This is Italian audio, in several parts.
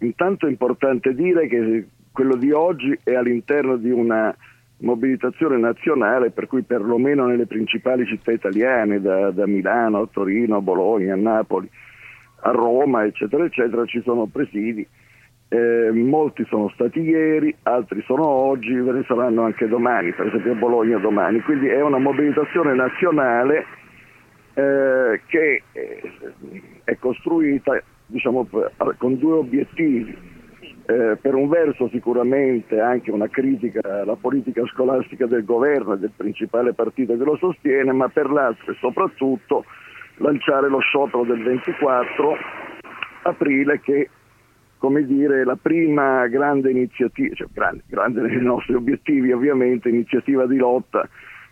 intanto è importante dire che quello di oggi è all'interno di una mobilitazione nazionale, per cui perlomeno nelle principali città italiane, da Milano a Torino, a Bologna, a Napoli, a Roma, eccetera, eccetera, ci sono presidi. Molti sono stati ieri, altri sono oggi, ve ne saranno anche domani, per esempio a Bologna domani. Quindi è una mobilitazione nazionale che è costruita, diciamo, con due obiettivi. Per un verso sicuramente anche una critica alla politica scolastica del governo e del principale partito che lo sostiene, ma per l'altro e soprattutto lanciare lo sciopero del 24 aprile che, come dire, la prima grande iniziativa, cioè grande nei nostri obiettivi ovviamente, iniziativa di lotta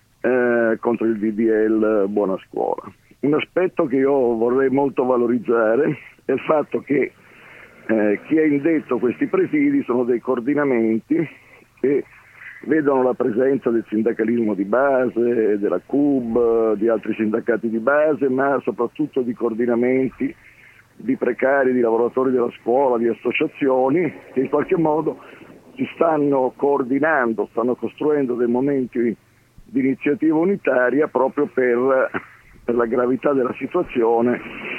contro il DDL Buona Scuola. Un aspetto che io vorrei molto valorizzare è il fatto che chi ha indetto questi presidi sono dei coordinamenti che vedono la presenza del sindacalismo di base, della CUB, di altri sindacati di base, ma soprattutto di coordinamenti di precari, di lavoratori della scuola, di associazioni che in qualche modo si stanno coordinando, stanno costruendo dei momenti di iniziativa unitaria proprio per la gravità della situazione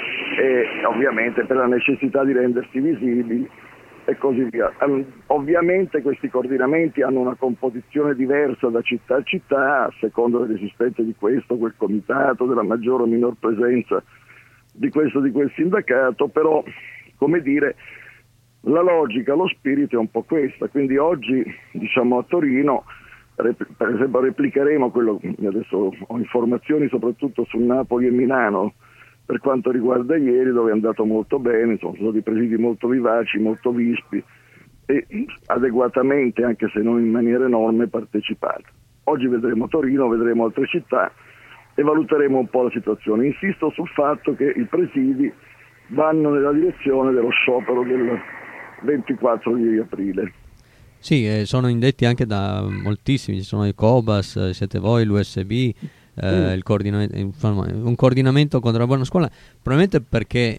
e ovviamente per la necessità di rendersi visibili e così via. Ovviamente questi coordinamenti hanno una composizione diversa da città a città, a seconda dell'esistenza di questo, quel comitato, della maggiore o minor presenza di questo o di quel sindacato, però, come dire, la logica, lo spirito è un po' questa. Quindi oggi, diciamo, a Torino, per esempio, replicheremo quello, adesso ho informazioni soprattutto su Napoli e Milano, per quanto riguarda ieri, dove è andato molto bene, sono stati presidi molto vivaci, molto vispi e adeguatamente, anche se non in maniera enorme, partecipati. Oggi vedremo Torino, vedremo altre città e valuteremo un po' la situazione. Insisto sul fatto che i presidi vanno nella direzione dello sciopero del 24 di aprile. Sì, sono indetti anche da moltissimi, ci sono i Cobas, siete voi, l'USB, il un coordinamento contro la buona scuola, probabilmente perché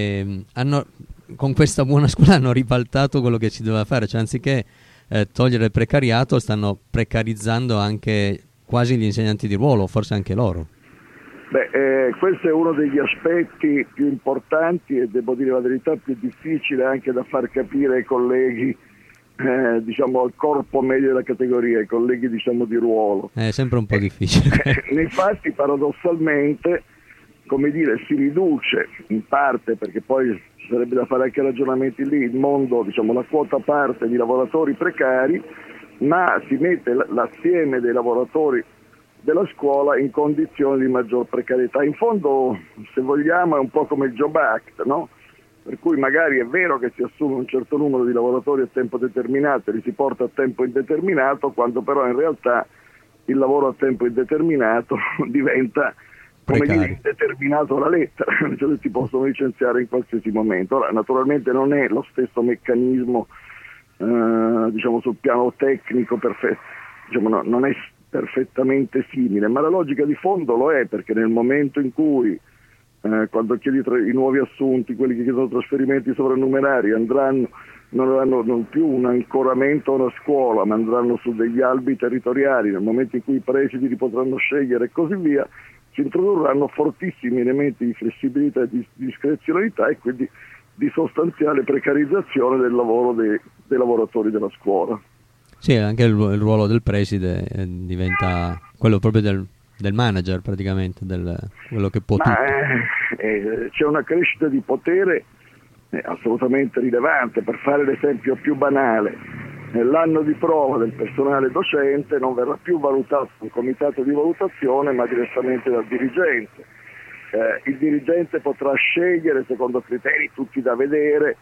con questa buona scuola hanno ribaltato quello che si doveva fare, cioè anziché togliere il precariato stanno precarizzando anche quasi gli insegnanti di ruolo, forse anche loro. Questo è uno degli aspetti più importanti e, devo dire la verità, più difficile anche da far capire ai colleghi, diciamo al corpo medio della categoria, ai colleghi, diciamo, di ruolo. È sempre un po' difficile. Infatti, paradossalmente, come dire, si riduce in parte, perché poi ci sarebbe da fare anche ragionamenti lì, il mondo, diciamo, la quota parte di lavoratori precari, ma si mette l'assieme dei lavoratori della scuola in condizioni di maggior precarietà. In fondo, se vogliamo, è un po' come il Job Act, no? Per cui magari è vero che si assume un certo numero di lavoratori a tempo determinato e li si porta a tempo indeterminato, quando però in realtà il lavoro a tempo indeterminato diventa, come dire, indeterminato alla lettera, cioè si possono licenziare in qualsiasi momento. Ora, naturalmente non è lo stesso meccanismo, diciamo, sul piano tecnico perfetto, diciamo, non è perfettamente simile, ma la logica di fondo lo è, perché nel momento in cui quando chiedi i nuovi assunti, quelli che chiedono trasferimenti sovrannumerari, non avranno più un ancoramento a una scuola, ma andranno su degli albi territoriali, nel momento in cui i presidi li potranno scegliere e così via, si introdurranno fortissimi elementi di flessibilità e di discrezionalità e quindi di sostanziale precarizzazione del lavoro dei lavoratori della scuola. Sì, anche il ruolo del preside diventa quello proprio del manager, praticamente, quello che può tutto. C'è una crescita di potere assolutamente rilevante. Per fare l'esempio più banale, nell'anno di prova del personale docente non verrà più valutato un comitato di valutazione, ma direttamente dal dirigente. Il dirigente potrà scegliere secondo criteri tutti da vedere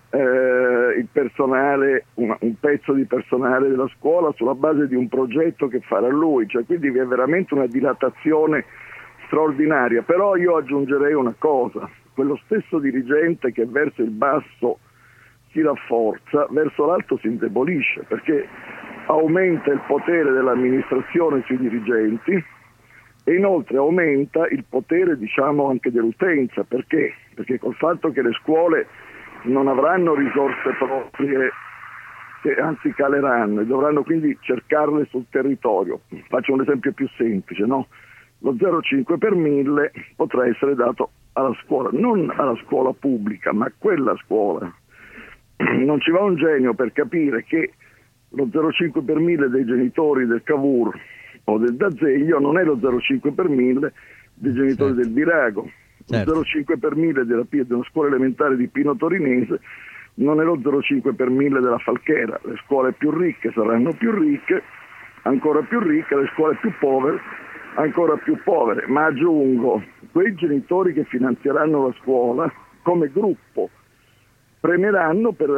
il personale, un pezzo di personale della scuola sulla base di un progetto che farà lui, cioè quindi vi è veramente una dilatazione straordinaria. Però io aggiungerei una cosa: quello stesso dirigente che verso il basso si rafforza, verso l'alto si indebolisce, perché aumenta il potere dell'amministrazione sui dirigenti e inoltre aumenta il potere, diciamo, anche dell'utenza. Perché col fatto che le scuole non avranno risorse proprie, che anzi caleranno, e dovranno quindi cercarle sul territorio. Faccio un esempio più semplice, no? Lo 0,5 per 1000 potrà essere dato alla scuola, non alla scuola pubblica, ma a quella scuola. Non ci va un genio per capire che lo 0,5 per 1000 dei genitori del Cavour o del D'Azeglio non è lo 0,5 per 1000 dei genitori del Virago. Certo. Lo 0,5 per 1000 della scuola elementare di Pino Torinese non è lo 0,5 per 1000 della Falchera. Le scuole più ricche saranno più ricche, ancora più ricche, le scuole più povere ancora più povere. Ma aggiungo, quei genitori che finanzieranno la scuola come gruppo premieranno per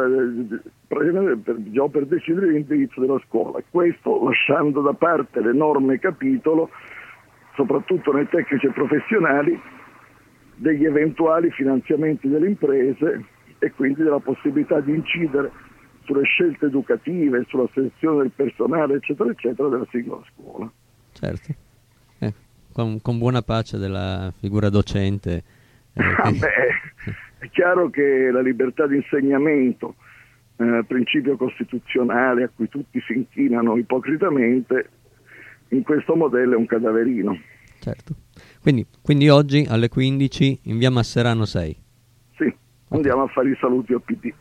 decidere l'indirizzo della scuola. Questo lasciando da parte l'enorme capitolo, soprattutto nei tecnici e professionali, degli eventuali finanziamenti delle imprese e quindi della possibilità di incidere sulle scelte educative, sulla selezione del personale, eccetera, eccetera, della singola scuola. Certo. Con buona pace della figura docente. È chiaro che la libertà di insegnamento, principio costituzionale a cui tutti si inchinano ipocritamente, in questo modello è un cadaverino. Certo. Quindi oggi alle 15 in via Masserano 6. Sì, andiamo a fare i saluti al PD.